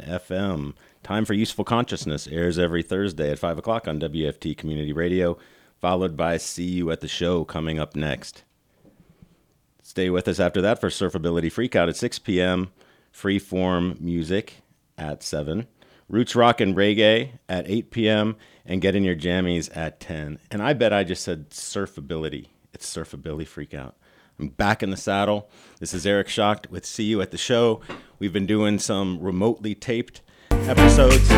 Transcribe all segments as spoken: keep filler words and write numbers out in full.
F M. Time for Useful Consciousness airs every Thursday at five o'clock on W F T Community Radio, followed by See You at the Show coming up next. Stay with us after that for Surfability Freakout at six p.m., Freeform Music at seven, Roots Rock and Reggae at eight p.m., and Get in Your Jammies at ten. And I bet I just said Surfability. It's Surfability Freakout. I'm back in the saddle. This is Eric Schacht with See You at the Show. We've been doing some remotely taped episodes,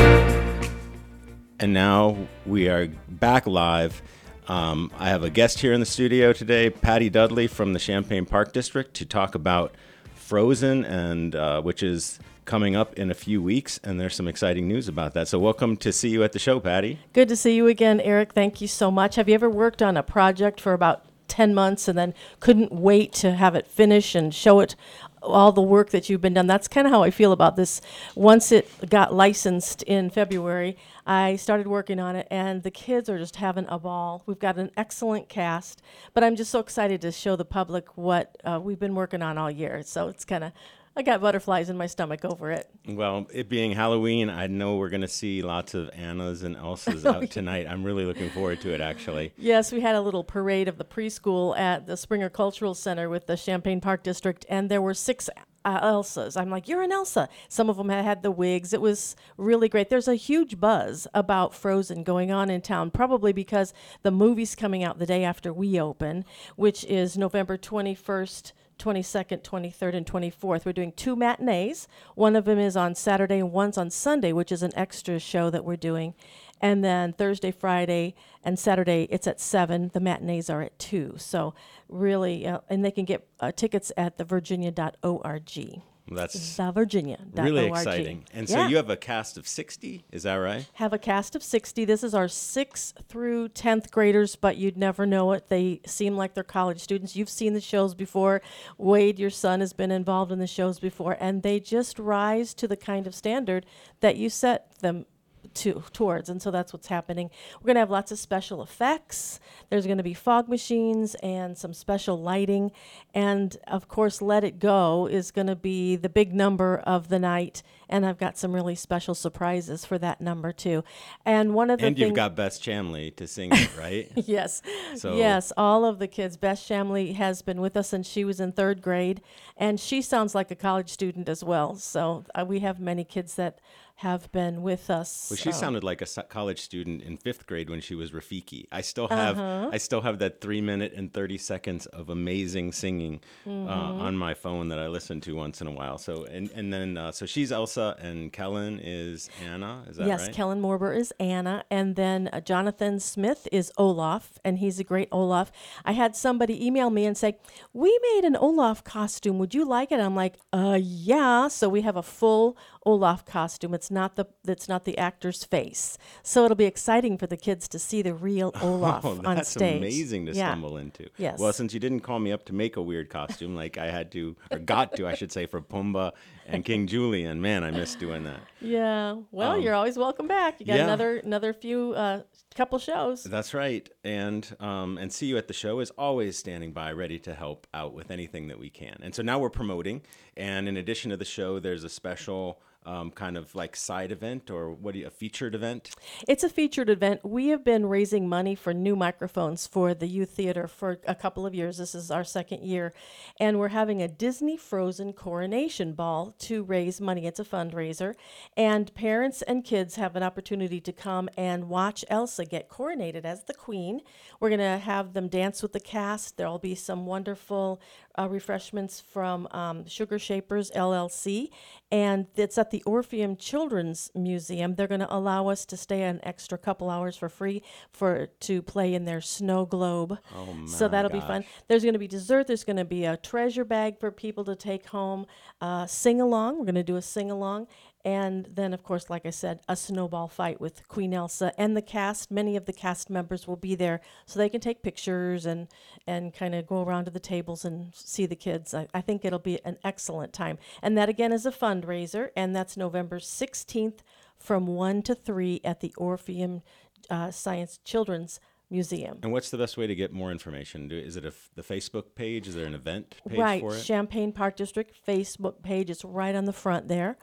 and now we are back live. Um, I have a guest here in the studio today, Patty Dudley from the Champaign Park District, to talk about Frozen, and uh, which is coming up in a few weeks, and there's some exciting news about that. So welcome to See You at the Show, Patty. Good to see you again, Eric. Thank you so much. Have you ever worked on a project for about ten months and then couldn't wait to have it finish and show it all the work that you've been done? That's kind of how I feel about this. Once it got licensed in February, I started working on it, and the kids are just having a ball. We've got an excellent cast, but I'm just so excited to show the public what uh, we've been working on all year. So it's kind of, I got butterflies in my stomach over it. Well, it being Halloween, I know we're going to see lots of Annas and Elsas out tonight. I'm really looking forward to it, actually. Yes, we had a little parade of the preschool at the Springer Cultural Center with the Champaign Park District, and there were six uh, Elsas. I'm like, you're an Elsa. Some of them had, had the wigs. It was really great. There's a huge buzz about Frozen going on in town, probably because the movie's coming out the day after we open, which is November twenty-first, twenty-second, twenty-third, and twenty-fourth. We're doing two matinees. One of them is on Saturday and one's on Sunday, which is an extra show that we're doing. And then Thursday, Friday, and Saturday, it's at seven. The matinees are at two. So really, uh, and they can get uh, tickets at the virginia dot org. That's the virginia dot org. really exciting. And so yeah. you have a cast of sixty, is that right? Have a cast of sixty. This is our sixth through tenth graders, but you'd never know it. They seem like they're college students. You've seen the shows before. Wade, your son, has been involved in the shows before, and they just rise to the kind of standard that you set them to towards, and so that's what's happening. We're going to have lots of special effects. There's going to be fog machines and some special lighting, and of course Let It Go is going to be the big number of the night, and I've got some really special surprises for that number too. And one of the and thing- you've got Bess Chamley to sing it, right? yes, So- yes, all of the kids. Bess Shamley has been with us since she was in third grade, and she sounds like a college student as well. So uh, we have many kids that have been with us. Well, she uh, sounded like a s- college student in fifth grade when she was Rafiki. I still have Uh-huh. I still have that three minute and thirty seconds of amazing singing Mm-hmm. uh, on my phone that I listen to once in a while. So and and then uh, so she's Elsa and Kellen is Anna. Is that yes, right? Kellen Morber is Anna, and then uh, Jonathan Smith is Olaf, and he's a great Olaf. I had somebody email me and say, "We made an Olaf costume. Would you like it?" I'm like, "Uh, yeah." So we have a full Olaf costume. It's not the it's not the actor's face, so it'll be exciting for the kids to see the real Olaf Oh, on that's stage. amazing to Yeah. stumble into. Yes. Well, since you didn't call me up to make a weird costume like I had to, or got to, I should say, for Pumbaa and King Julian, man, I miss doing that. Yeah. Well, Um, you're always welcome back. You got yeah. another another few uh, couple shows. That's right. And um, and See You at the Show is always standing by, ready to help out with anything that we can. And so now we're promoting. And in addition to the show, there's a special um, kind of like side event, or what do you, a featured event? It's a featured event. We have been raising money for new microphones for the youth theater for a couple of years. This is our second year. And we're having a Disney Frozen coronation ball to raise money. It's a fundraiser. And parents and kids have an opportunity to come and watch Elsa get coronated as the queen. We're going to have them dance with the cast. There'll be some wonderful uh, refreshments from um, Sugar Shapers, L L C. And it's at the Orpheum Children's Museum. They're going to allow us to stay an extra couple hours for free for to play in their snow globe. Oh, my So that'll be fun. gosh. There's going to be dessert. There's going to be a treasure bag for people to take home. Uh, sing along. We're going to do a sing along. And then, of course, like I said, a snowball fight with Queen Elsa and the cast. Many of the cast members will be there so they can take pictures and, and kind of go around to the tables and see the kids. I, I think it'll be an excellent time. And that, again, is a fundraiser, and that's November sixteenth from one to three at the Orpheum uh, Science Children's Museum. And what's the best way to get more information? Do, is it a f the Facebook page? Is there an event page Right, for it? Champaign Park District Facebook page. It's right on the front there.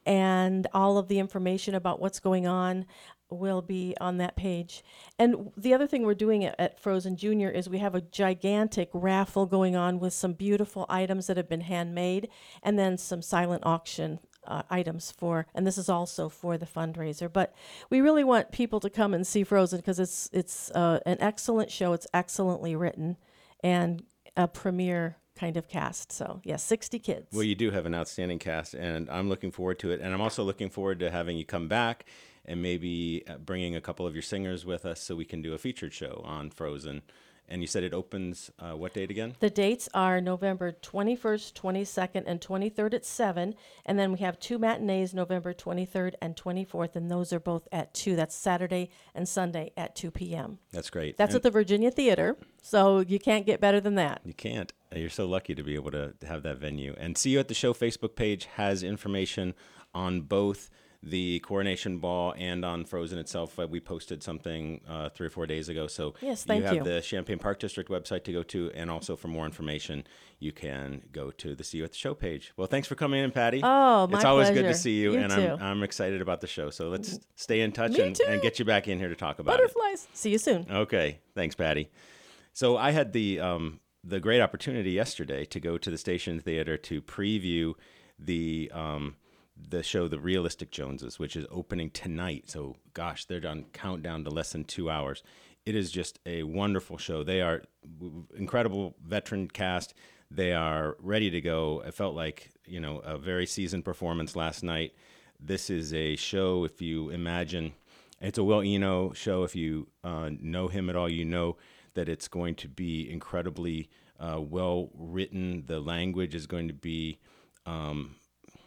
and all of the information about what's going on will be on that page. And the other thing we're doing at, at Frozen Junior is we have a gigantic raffle going on with some beautiful items that have been handmade, and then some silent auction uh, items for, and this is also for the fundraiser. But we really want people to come and see Frozen because it's it's uh, an excellent show. It's excellently written and a premiere kind of cast. So yeah, sixty kids. Well, you do have an outstanding cast, and I'm looking forward to it. And I'm also looking forward to having you come back and maybe bringing a couple of your singers with us so we can do a featured show on Frozen. And you said it opens uh, what date again? The dates are November twenty-first, twenty-second, and twenty-third at seven. And then we have two matinees, November twenty-third and twenty-fourth, and those are both at two. That's Saturday and Sunday at two p.m. That's great. That's and at the Virginia Theater, so you can't get better than that. You can't. You're so lucky to be able to have that venue. And See You at the Show Facebook page has information on both the Coronation Ball and on Frozen itself. Uh, we posted something uh, three or four days ago. So yes, thank you have you. the Champaign Park District website to go to, and also for more information, you can go to the See You at the Show page. Well, thanks for coming in, Patty. Oh, my It's always pleasure. good to see you, You and too. I'm I'm excited about the show. So let's stay in touch Me and, too. and get you back in here to talk about Butterflies. See you soon. it. Okay. Thanks, Patty. So I had the um, the great opportunity yesterday to go to the Station Theater to preview the um, the show The Realistic Joneses, which is opening tonight. So, gosh, they're on countdown to less than two hours. It is just a wonderful show. They are incredible veteran cast. They are ready to go. It felt like, you know, a very seasoned performance last night. This is a show, if you imagine, it's a Will Eno show. If you uh, know him at all, you know that it's going to be incredibly uh, well written. The language is going to be um,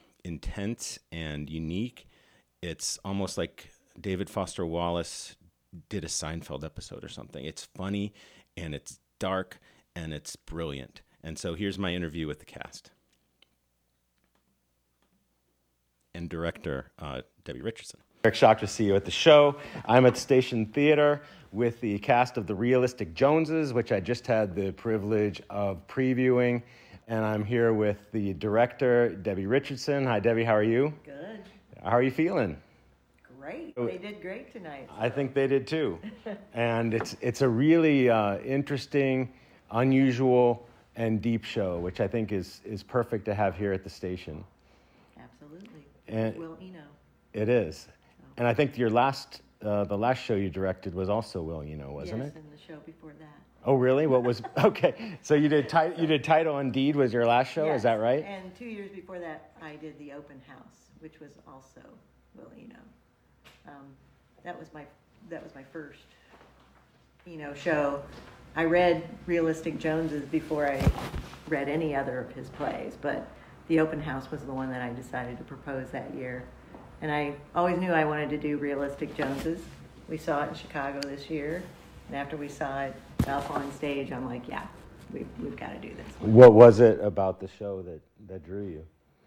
intense and unique. It's almost like David Foster Wallace did a Seinfeld episode or something. It's funny and it's dark and it's brilliant. And so here's my interview with the cast and director uh, Debbie Richardson. Eric, shocked to see you at the show. I'm at Station Theater with the cast of The Realistic Joneses, which I just had the privilege of previewing. And I'm here with the director, Debbie Richardson. Hi, Debbie. How are you? Good. How are you feeling? Great. They did great tonight. So. I think they did too. And it's it's a really uh, interesting, unusual, and deep show, which I think is is perfect to have here at the station. Absolutely. And Will Eno. It is. And I think your last, uh, the last show you directed was also Will Eno, wasn't yes, it? and the show before that. Oh, really? What was, okay. So you did, ti- you did Title and Deed was your last show, Yes. is that right? And two years before that, I did the open house, which was also Will Eno. Um, that was my that was my first Eno show. I read Realistic Joneses before I read any other of his plays, but the open house was the one that I decided to propose that year. And I always knew I wanted to do Realistic Joneses. We saw it in Chicago this year, and after we saw it up on stage, I'm like, yeah, we, we've got to do this. What was it about the show that, that drew you?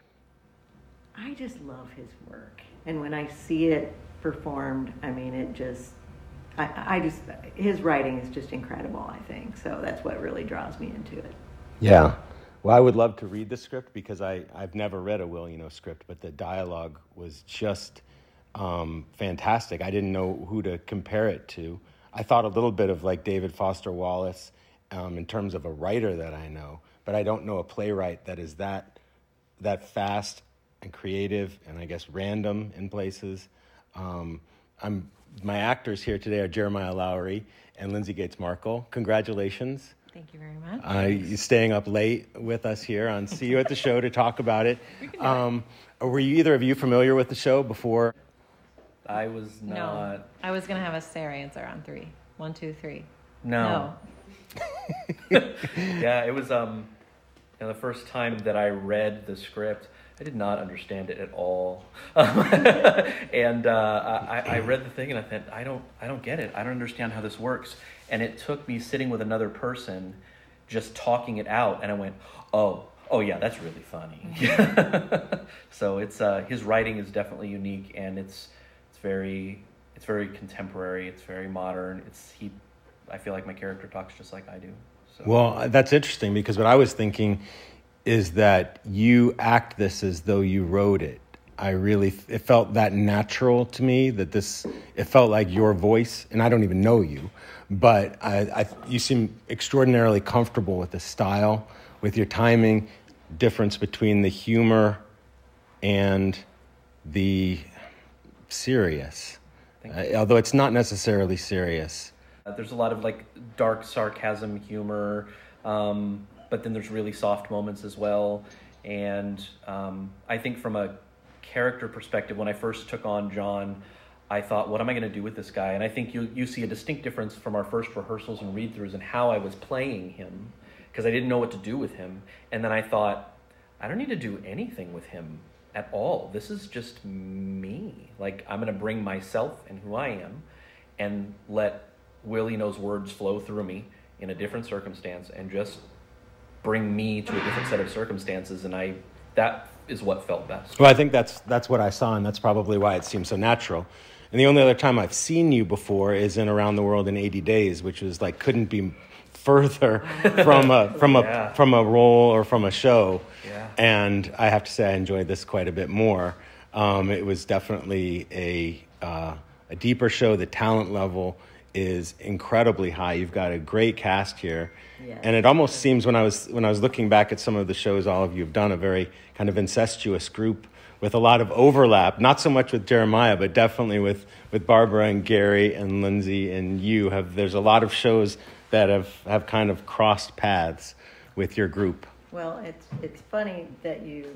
I just love his work. And when I see it performed, I mean, it just, I, I just, his writing is just incredible, I think. So that's what really draws me into it. Yeah. Well, I would love to read the script because I, I've never read a Will Eno script, but the dialogue was just um, fantastic. I didn't know who to compare it to. I thought a little bit of like David Foster Wallace um, in terms of a writer that I know, but I don't know a playwright that is that that fast and creative and I guess random in places. Um, I'm my actors here today are Jeremiah Lowry and Lindsay Gates Markle. Congratulations. Thank you very much. Uh, you staying up late with us here on See You at the Show to talk about it. Um, were you either of you familiar with the show before? I was not. No, I was gonna have a Sarah answer on three. One, two, three. No. Yeah, it was um, you know, the first time that I read the script, I did not understand it at all. and uh, I, I read the thing and I thought, I don't, I don't get it. I don't understand how this works. And it took me sitting with another person, just talking it out, and I went, oh, oh yeah, that's really funny. So it's uh, his writing is definitely unique, and it's it's very it's very contemporary. It's very modern. It's he. I feel like my character talks just like I do. So. Well, that's interesting because what I was thinking is that you act this as though you wrote it, I really, it felt that natural to me that this, it felt like your voice, and I don't even know you, but I, I you seem extraordinarily comfortable with the style, with your timing, difference between the humor and the serious, uh, although it's not necessarily serious. Uh, there's a lot of like dark sarcasm humor, um, but then there's really soft moments as well. And um, I think from a character perspective, when I first took on John, I thought, what am I going to do with this guy? And I think you you see a distinct difference from our first rehearsals and read-throughs and how I was playing him, because I didn't know what to do with him. And then I thought, I don't need to do anything with him at all. This is just me. Like, I'm going to bring myself and who I am and let Willie Knows words flow through me in a different circumstance and just bring me to a different set of circumstances. And I that is what felt best. Well, I think that's that's what I saw, and that's probably why it seemed so natural. And the only other time I've seen you before is in Around the World in eighty days, which was like couldn't be further from a from a Yeah. from a role or from a show. Yeah. And I have to say I enjoyed this quite a bit more. Um, it was definitely a uh, a deeper show. The talent level is incredibly high. You've got a great cast here. Yeah. And it almost seems when I was when I was looking back at some of the shows all of you have done, a very kind of incestuous group with a lot of overlap, not so much with Jeremiah, but definitely with, with Barbara and Gary and Lindsay and you. Have there's a lot of shows that have, have kind of crossed paths with your group. Well, it's it's funny that you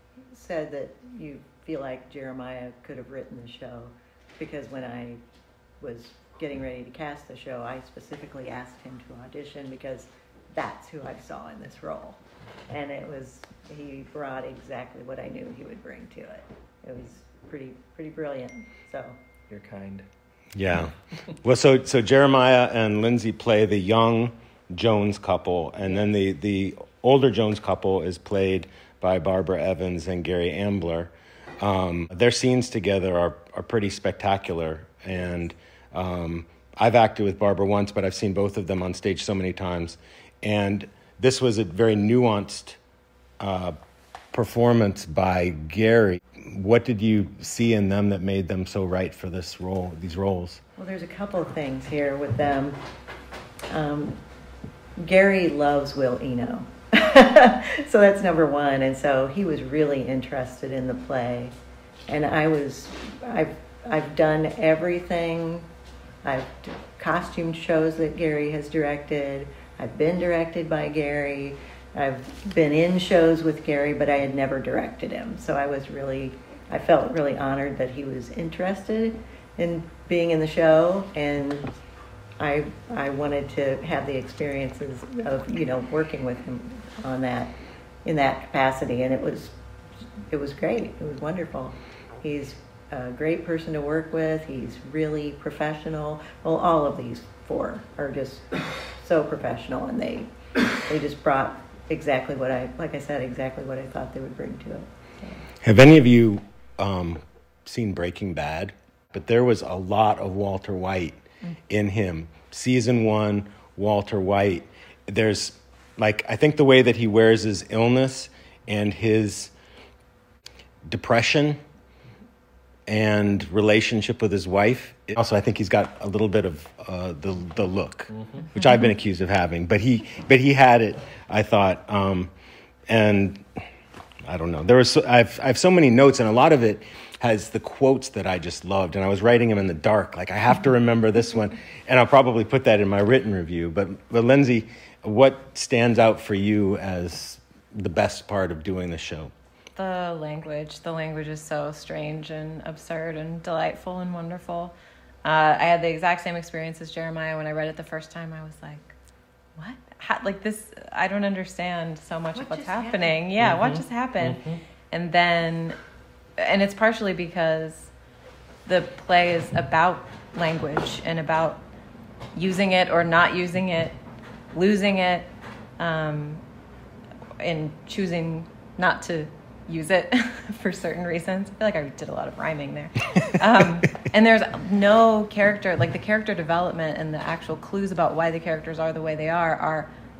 said that you feel like Jeremiah could have written the show, because when I was getting ready to cast the show, I specifically asked him to audition because that's who I saw in this role. And it was, he brought exactly what I knew he would bring to it. It was pretty pretty brilliant. So You're kind. Yeah. Well, so so Jeremiah and Lindsay play the young Jones couple, and then the, the older Jones couple is played by Barbara Evans and Gary Ambler. Um, their scenes together are, are pretty spectacular, and um, I've acted with Barbara once, but I've seen both of them on stage so many times, and this was a very nuanced uh, performance by Gary. What did you see in them that made them so right for this role, these roles? Well, there's a couple of things here with them. Um, Gary loves Will Eno. So that's number one. And so he was really interested in the play. And I was, I've, I've done everything. I've d- costumed shows that Gary has directed. I've been directed by Gary. I've been in shows with Gary, but I had never directed him. So I was really, I felt really honored that he was interested in being in the show, and I I wanted to have the experiences of, you know, working with him on that, in that capacity, and it was it was great. It was wonderful. He's a great person to work with. He's really professional. Well, all of these four are just so professional, and they they just brought exactly what I, like I said, exactly what I thought they would bring to it. So. Have any of you um, seen Breaking Bad? But there was a lot of Walter White in him. Season one, Walter White. There's, like, I think the way that he wears his illness and his depression and relationship with his wife. Also, I think he's got a little bit of uh, the the look, mm-hmm. which I've been accused of having. But he but he had it, I thought. Um, and I don't know. There was so, I've I have so many notes, and a lot of it has the quotes that I just loved. And I was writing them in the dark. Like, I have to remember this one, and I'll probably put that in my written review. But but Lindsay, what stands out for you as the best part of doing the show? The language. The language is so strange and absurd and delightful and wonderful. Uh, I had the exact same experience as Jeremiah. When I read it the first time, I was like, what? How, like this, I don't understand so much What of what's just happening. happened? Yeah, Mm-hmm. what just happened? Mm-hmm. And then, and it's partially because the play is about language and about using it or not using it, losing it, um, and choosing not to use it for certain reasons. I feel like I did a lot of rhyming there. Um, and there's no character, like the character development and the actual clues about why the characters are the way they are are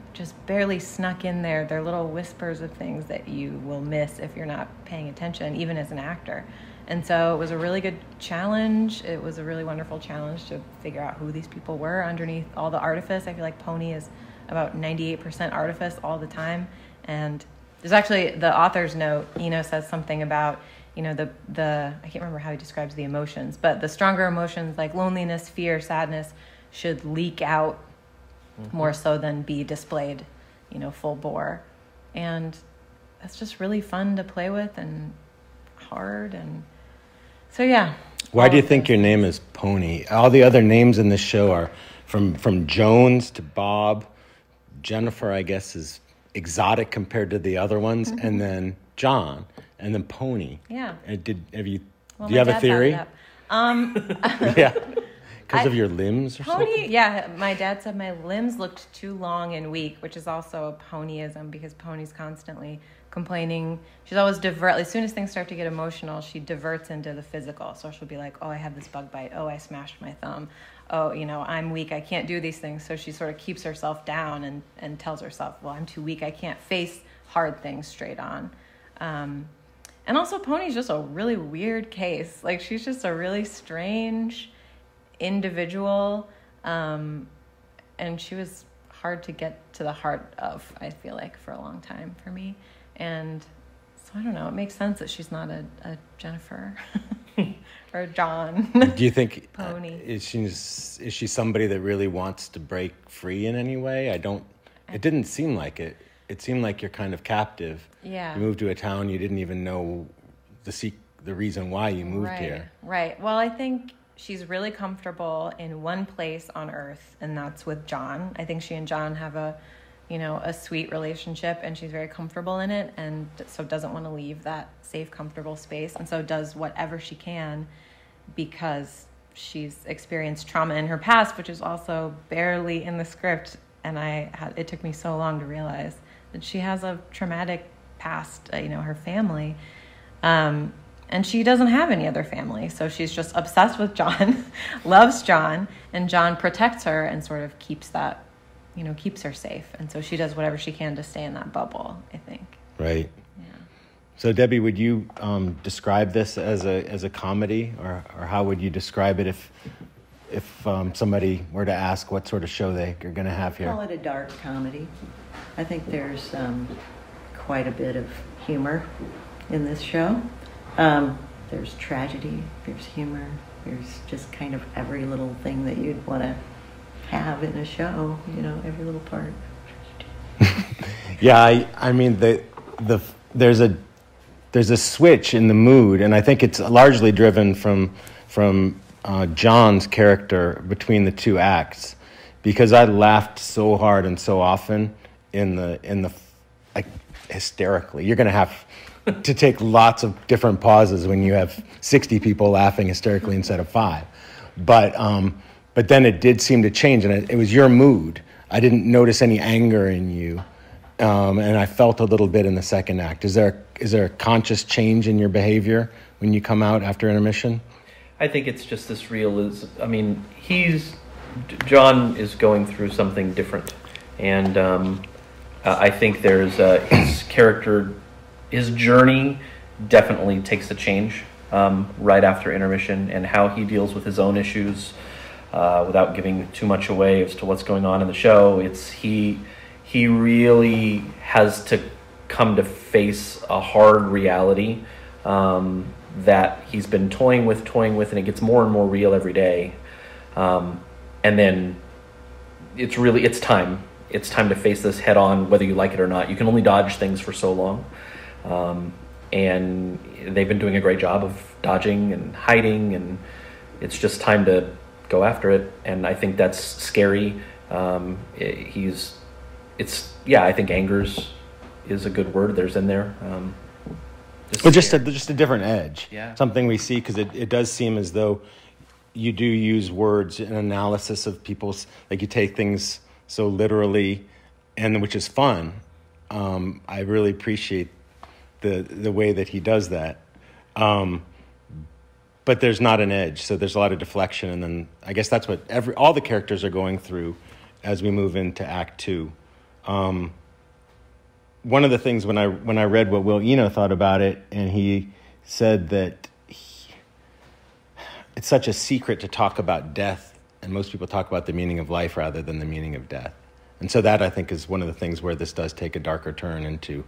just barely snuck in there. They're little whispers of things that you will miss if you're not paying attention, even as an actor. And so it was a really good challenge. It was a really wonderful challenge to figure out who these people were underneath all the artifice. I feel like Pony is about ninety-eight percent artifice all the time. And there's actually, the author's note, Eno says something about, you know, the, the I can't remember how he describes the emotions, but the stronger emotions like loneliness, fear, sadness should leak out mm-hmm. more so than be displayed, you know, full bore. And that's just really fun to play with and hard. And so, yeah. Why do you think your name is Pony? All the other names in this show are from, from Jones to Bob. Jennifer, I guess, is exotic compared to the other ones. Mm-hmm. And then John. And then Pony. Yeah. And did have you? Well, do you have a theory? Um, yeah. Because of your limbs or pony, something? Yeah. My dad said my limbs looked too long and weak, which is also a ponyism because Pony's constantly complaining. She's always divert. As soon as things start to get emotional, she diverts into the physical. So she'll be like, "Oh, I have this bug bite. Oh, I smashed my thumb. Oh, you know, I'm weak. I can't do these things." So she sort of keeps herself down and and tells herself, "Well, I'm too weak. I can't face hard things straight on." Um, And also, Pony's just a really weird case. Like, she's just a really strange individual. Um, and she was hard to get to the heart of, I feel like, for a long time for me. And so, I don't know. It makes sense that she's not a, a Jennifer or a John. Do you think Pony. Uh, is she is she somebody that really wants to break free in any way? I don't. It didn't seem like it. It seemed like you're kind of captive. Yeah. You moved to a town you didn't even know the se- the reason why you moved right, here. Right. Well, I think she's really comfortable in one place on Earth, and that's with John. I think she and John have a, you know, a sweet relationship, and she's very comfortable in it, and so doesn't want to leave that safe, comfortable space, and so does whatever she can because she's experienced trauma in her past, which is also barely in the script, and I had, it took me so long to realize that she has a traumatic past, uh, you know, her family. Um, and she doesn't have any other family. So she's just obsessed with John, loves John, and John protects her and sort of keeps that, you know, keeps her safe. And so she does whatever she can to stay in that bubble, I think. Right. Yeah. So Debbie, would you um, describe this as a as a comedy, or or how would you describe it if if um, somebody were to ask what sort of show they are going to have here? Call it a dark comedy. I think there's um, quite a bit of humor in this show. Um, there's tragedy, there's humor, there's just kind of every little thing that you'd want to have in a show, you know, every little part. Yeah, I, I mean, the the there's a there's a switch in the mood, and I think it's largely driven from from uh, John's character between the two acts, because I laughed so hard and so often in the in the like hysterically. You're going to have to take lots of different pauses when you have sixty people laughing hysterically instead of five. But um, but then it did seem to change, and it, it was your mood. I didn't notice any anger in you, um, and I felt a little bit in the second act. Is there is there a conscious change in your behavior when you come out after intermission? I think it's just this realism. I mean, he's John is going through something different, and um, I think there's uh, his character, his journey definitely takes a change um, right after intermission, and how he deals with his own issues uh, without giving too much away as to what's going on in the show. It's he he really has to come to face a hard reality um, that he's been toying with, toying with, and it gets more and more real every day. Um, and then it's really, it's time. It's time to face this head on, whether you like it or not. You can only dodge things for so long. Um, and they've been doing a great job of dodging and hiding, and it's just time to go after it. And I think that's scary. Um, it, he's, it's, yeah, I think angers is a good word. There's in there. Um, just But just a, just a different edge. Yeah. Something we see, because it, it does seem as though you do use words in analysis of people's, like you take things so literally, and which is fun. Um, I really appreciate the the way that he does that. Um, but there's not an edge, so there's a lot of deflection, and then I guess that's what every all the characters are going through as we move into Act Two. Um, one of the things when I when I read what Will Eno thought about it, and he said that he, it's such a secret to talk about death, and most people talk about the meaning of life rather than the meaning of death. And so that, I think, is one of the things where this does take a darker turn into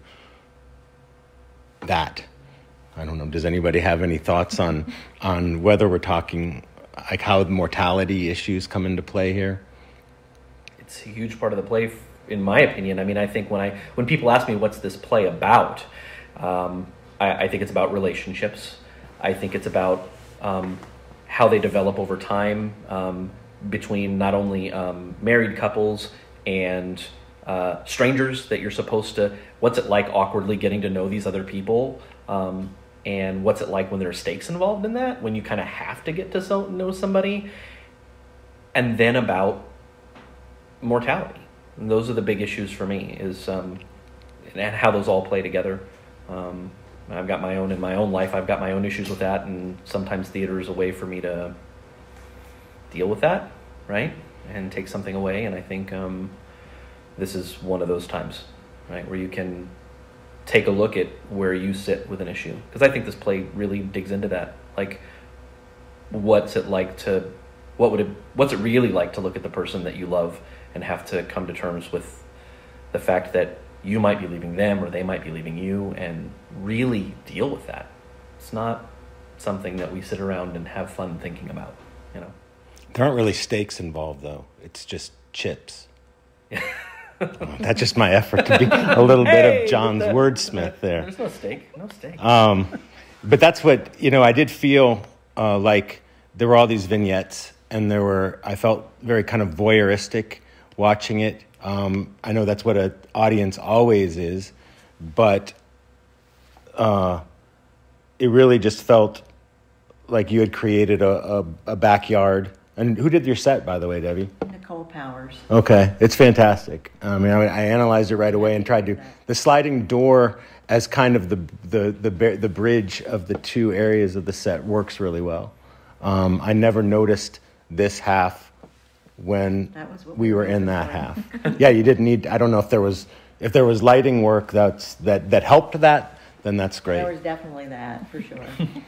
that. I don't know. Does anybody have any thoughts on on whether we're talking, like, how mortality issues come into play here? It's a huge part of the play, in my opinion. I mean, I think when I when people ask me what's this play about, um, I, I think it's about relationships. I think it's about um, how they develop over time um, between not only um, married couples and uh, strangers that you're supposed to. What's it like awkwardly getting to know these other people? Um, and what's it like when there are stakes involved in that, when you kind of have to get to so, know somebody? And then about mortality. And those are the big issues for me, is um, and how those all play together. Um, I've got my own in my own life. I've got my own issues with that, and sometimes theater is a way for me to deal with that, right? And take something away. And I think um, this is one of those times, right, where you can take a look at where you sit with an issue. Because I think this play really digs into that. Like, what's it like to, what would it, what's it really like to look at the person that you love and have to come to terms with the fact that you might be leaving them or they might be leaving you, and really deal with that. It's not something that we sit around and have fun thinking about, you know. There aren't really stakes involved, though. It's just chips. Oh, that's just my effort to be a little Hey, bit of John's that- wordsmith there. There's no stake, no stake. Um, but that's what, you know, I did feel uh, like there were all these vignettes, and there were, I felt very kind of voyeuristic watching it. Um, I know that's what an audience always is, but uh, it really just felt like you had created a, a, a backyard. And who did your set, by the way, Debbie? Nicole Powers. Okay, it's fantastic. I mean, I, I analyzed it right away and tried to the sliding door as kind of the the the the, the bridge of the two areas of the set works really well. Um, I never noticed this half when That was what we we were were in looking that for. half. Yeah, you didn't need. I don't know if there was if there was lighting work that's that that helped that. Then that's There great. was definitely that, for sure.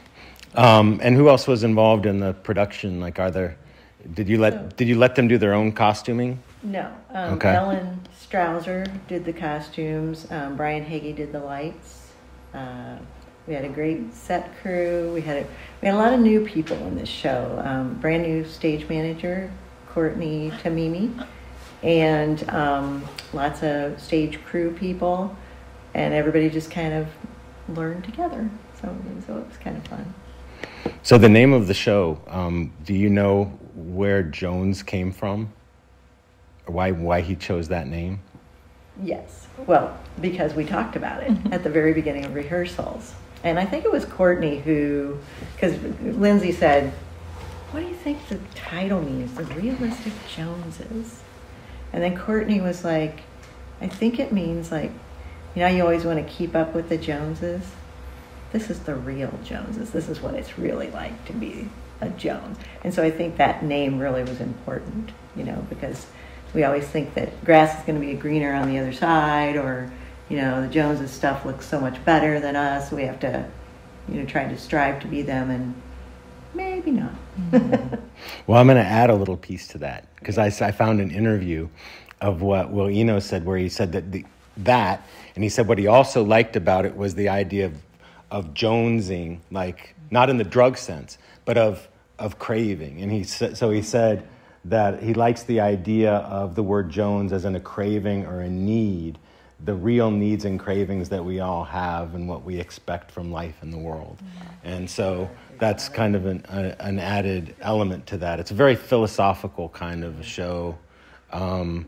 Um, and who else was involved in the production? Like, are there? Did you let Did you let them do their own costuming? No. Um, Okay. Ellen Strouser did the costumes. Um, Brian Hagee did the lights. Uh, we had a great set crew. We had a, we had a lot of new people in this show. Um, brand new stage manager, Courtney Tamimi, and um, lots of stage crew people, and everybody just kind of learned together. So, so it was kind of fun. So the name of the show, um, do you know where Jones came from? Or why why he chose that name? Yes. Well, because we talked about it at the very beginning of rehearsals. And I think it was Courtney who, because Lindsay said, what do you think the title means, the realistic Joneses? And then Courtney was like, I think it means like, you know, you always want to keep up with the Joneses. This is the real Joneses. This is what it's really like to be a Jones. And so I think that name really was important, you know, because we always think that grass is going to be greener on the other side, or, you know, the Joneses stuff looks so much better than us. We have to, you know, try to strive to be them, and maybe not. Well, I'm going to add a little piece to that, because I, I found an interview of what Will Eno said, where he said that the, that, and he said what he also liked about it was the idea of of jonesing, like not in the drug sense, but of of craving. And he said, so he said that he likes the idea of the word Jones as in a craving or a need, the real needs and cravings that we all have and what we expect from life in the world. Mm-hmm. And so that's kind of an a, an added element to that. It's a very philosophical kind of a show, um,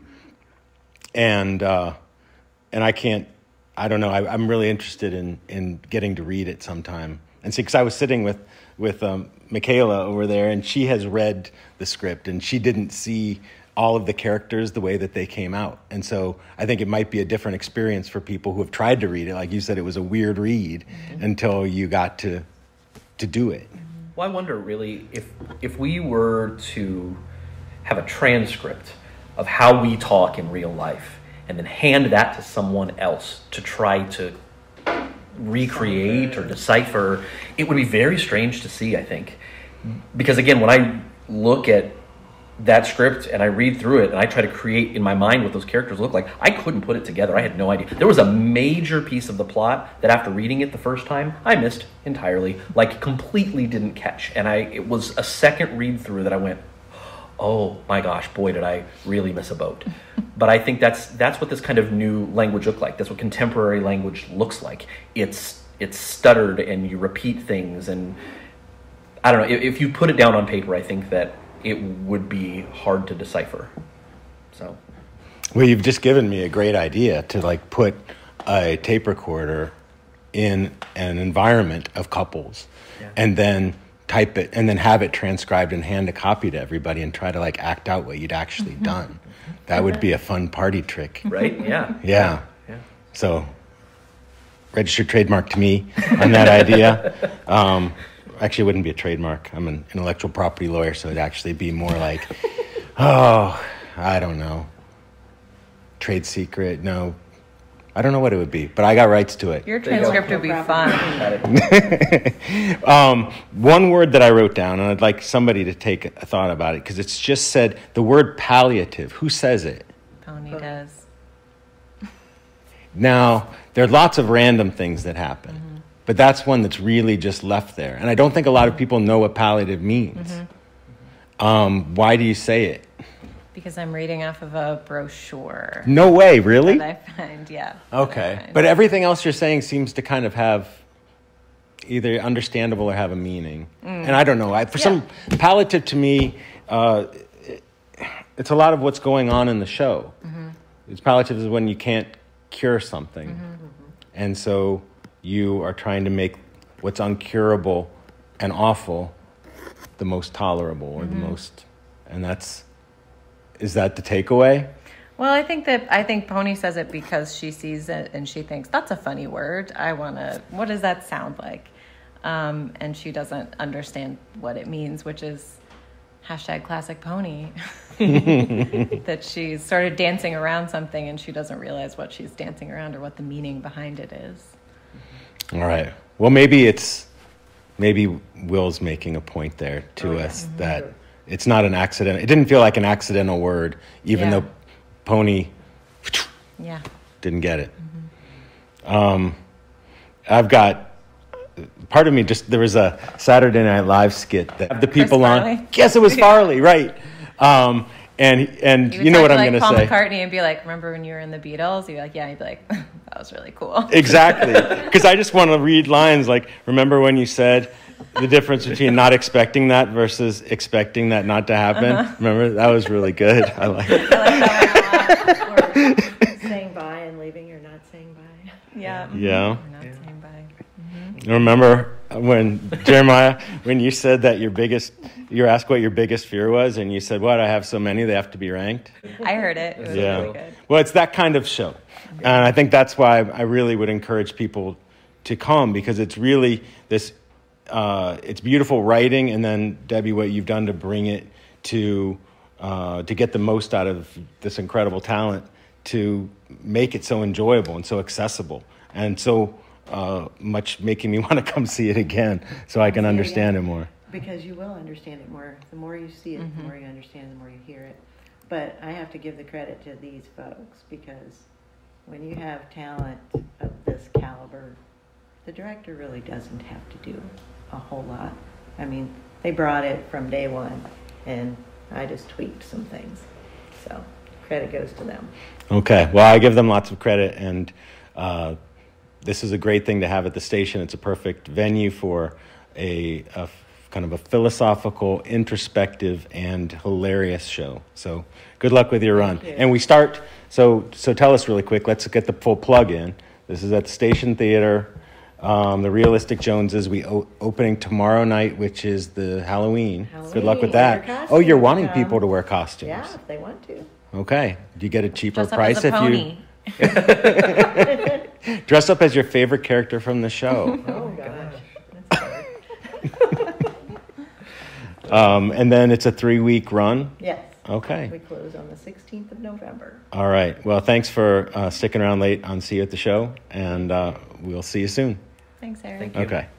and uh, and I can't. I don't know. I, I'm really interested in, in getting to read it sometime. And see, because I was sitting with with um, Michaela over there, and she has read the script, and she didn't see all of the characters the way that they came out. And so I think it might be a different experience for people who have tried to read it. Like you said, it was a weird read mm-hmm. until you got to to do it. Well, I wonder really if if we were to have a transcript of how we talk in real life, and then hand that to someone else to try to recreate or decipher, it would be very strange to see, I think. Because again, when I look at that script and I read through it and I try to create in my mind what those characters look like, I couldn't put it together. I had no idea. There was a major piece of the plot that after reading it the first time, I missed entirely, like completely didn't catch. And I it was a second read through that I went, oh my gosh, boy, did I really miss a boat. But I think that's that's what this kind of new language looked like. That's what contemporary language looks like. It's it's stuttered and you repeat things. And I don't know, if, if you put it down on paper, I think that it would be hard to decipher. So, Well, you've just given me a great idea to like put a tape recorder in an environment of couples, Yeah. and then type it, and then have it transcribed and hand a copy to everybody, and try to like act out what you'd actually done. That would be a fun party trick. right? Yeah. Yeah. Yeah. So, registered trademark to me on that idea. Um, actually, it wouldn't be a trademark. I'm an intellectual property lawyer, so it'd actually be more like, oh, I don't know, trade secret. No, I don't know what it would be, but I got rights to it. Your There you go. transcript would be fun. Um, one word that I wrote down, and I'd like somebody to take a thought about it, because it's just said the word palliative. Who says it? Pony does. Now, there are lots of random things that happen, Mm-hmm. but that's one that's really just left there. And I don't think a lot of people know what palliative means. Mm-hmm. Um, why do you say it? Because I'm reading off of a brochure No way, really? that I find, yeah. that I Okay. find. But everything else you're saying seems to kind of have either understandable or have a meaning. And I don't know. I, for some, palliative to me, uh, it, it's a lot of what's going on in the show. It's palliative is when you can't cure something. And so you are trying to make what's uncurable and awful the most tolerable or the most, and that's, is that the takeaway? Well, I think that I think Pony says it because she sees it and she thinks that's a funny word. I want to. What does that sound like? Um, and she doesn't understand what it means, which is hashtag classic Pony. That she's started dancing around something and she doesn't realize what she's dancing around or what the meaning behind it is. All right. Well, maybe it's, maybe Will's making a point there to Oh, yeah. us that it's not an accident. It didn't feel like an accidental word, even Yeah. though Pony Yeah. didn't get it. Um, I've got, part of me just, there was a Saturday Night Live skit that had the people on. Farley? Yes, it was Farley, right. Um, and and You, you, would know talk what to, I'm like, going Paul to say. McCartney and be like, "Remember when you were in the Beatles?" You'd be like, "Yeah." He'd be like, "That was really cool." Exactly. Because I just want to read lines like, remember when you said the difference between not expecting that versus expecting that not to happen? Uh-huh. Remember? That was really good. I like it. I like that one a lot. Or saying bye and leaving or not saying bye. Yeah. Yeah. We're not saying bye. Remember when, Jeremiah, when you said that your biggest, you were asked what your biggest fear was, and you said, what, I have so many, they have to be ranked? I heard it. It was Yeah. really good. Well, it's that kind of show. And I think that's why I really would encourage people to come, because it's really this, uh, it's beautiful writing, and then, Debbie, what you've done to bring it to, uh, to get the most out of this incredible talent, to make it so enjoyable and so accessible, and so uh, much making me want to come see it again so I can Yeah, understand yeah. it more. Because you will understand it more. The more you see it, the more you understand, the more you hear it. But I have to give the credit to these folks, because when you have talent of this caliber, the director really doesn't have to do a whole lot. I mean, they brought it from day one, and I just tweaked some things. So credit goes to them. Okay, well, I give them lots of credit, and uh, this is a great thing to have at the station. It's a perfect venue for a, a f- kind of a philosophical, introspective, and hilarious show. So good luck with your run. you. And we start, so so tell us really quick, let's get the full plug in. This is at the Station Theater, um, the Realistic Joneses. We o- opening tomorrow night, which is the Halloween. Good luck with Halloween. that. Wear Oh, you're costumes, wanting um, people to wear costumes. Yeah, if they want to. Okay. Do you get a cheaper Dress up price as a if pony. you dress up as your favorite character from the show? Oh, gosh. That's hard. um, and then it's a three week run. Yes. Okay. We close on the sixteenth of November. All right. Well, thanks for uh, sticking around late on See You at the Show, and uh, we'll see you soon. Thanks, Eric. Thank you. Okay.